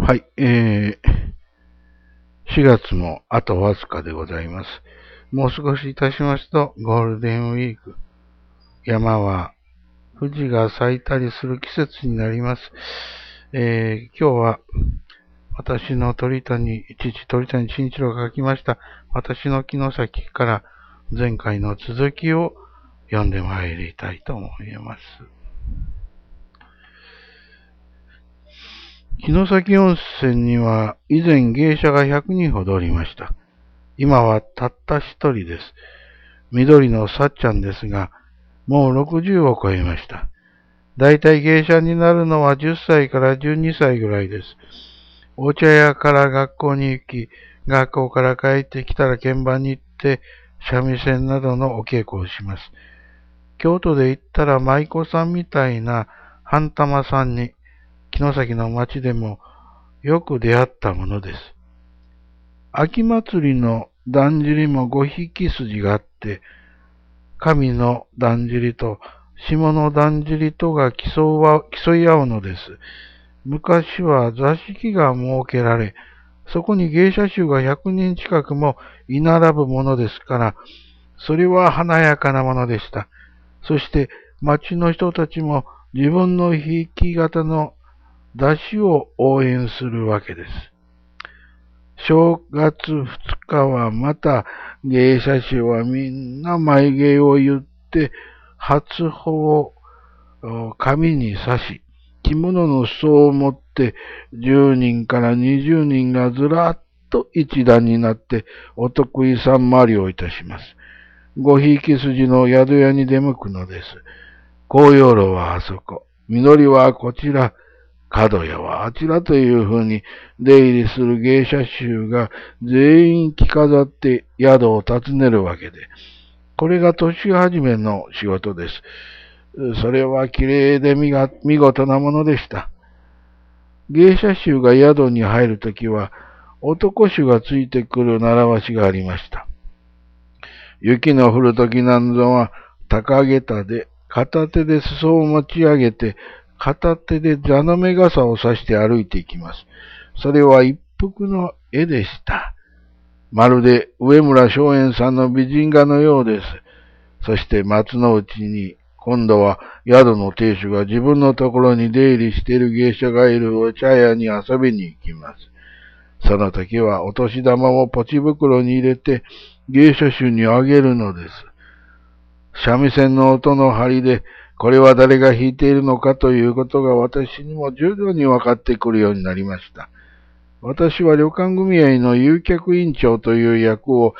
はい、4月もあとわずかでございます。もう少しいたしますと、ゴールデンウィーク、山は富士が咲いたりする季節になります。今日は私の父、鳥谷慎一郎が書きました、私の城崎から前回の続きを読んでまいりたいと思います。城崎温泉には以前芸者が100人ほどおりました。今はたった一人です。緑のさっちゃんですが、もう60を超えました。だいたい芸者になるのは10歳から12歳ぐらいです。お茶屋から学校に行き、学校から帰ってきたら鍵盤に行って、三味線などのお稽古をします。京都で言ったら舞妓さんみたいな半玉さんに、城崎の町でもよく出会ったものです。秋祭りのだんじりも5匹筋があって、上のだんじりと下のだんじりとが競い合うのです。昔は座敷が設けられ、そこに芸者衆が100人近くも居並ぶものですから、それは華やかなものでした。そして町の人たちも自分の弾き語の出しを応援するわけです。正月2日はまた芸者衆はみんな眉毛を言って初穂を紙に刺し、着物の裾を持って10人から20人がずらっと一段になってお得意さん回りをいたします。ごひいき筋の宿屋に出向くのです。紅葉炉はあそこ、実りはこちら、角屋はあちらというふうに出入りする芸者衆が全員着飾って宿を訪ねるわけで、これが年始めの仕事です。それは綺麗で見事なものでした。芸者衆が宿に入るときは男衆がついてくる習わしがありました。雪の降るときなんぞは高下駄で片手で裾を持ち上げて片手で座の目傘を差して歩いていきます。それは一幅の絵でした。まるで上村松園さんの美人画のようです。そして松の内に今度は宿の亭主が自分のところに出入りしている芸者がいるお茶屋に遊びに行きます。その時はお年玉をポチ袋に入れて芸者衆にあげるのです。三味線の音の張りで、これは誰が弾いているのかということが私にも徐々に分かってくるようになりました。私は旅館組合の誘客委員長という役を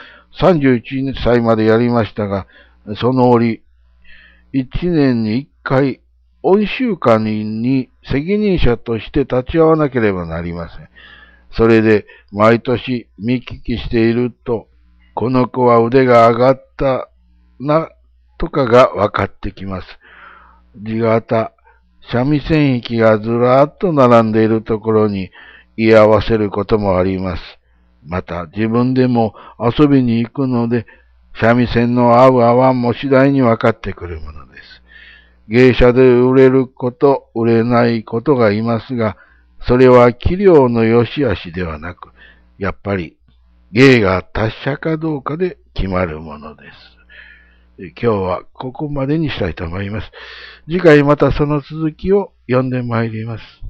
31歳までやりましたが、その折、1年に1回、恩習会に責任者として立ち会わなければなりません。それで毎年見聞きしていると、この子は腕が上がったなとかが分かってきます。地形、三味線弾きがずらっと並んでいるところに居合わせることもあります。また自分でも遊びに行くので、三味線の合う合わんも次第に分かってくるものです。芸者で売れること、売れないことがいますが、それは器量の良し悪しではなく、やっぱり芸が達者かどうかで決まるものです。今日はここまでにしたいと思います。次回またその続きを読んでまいります。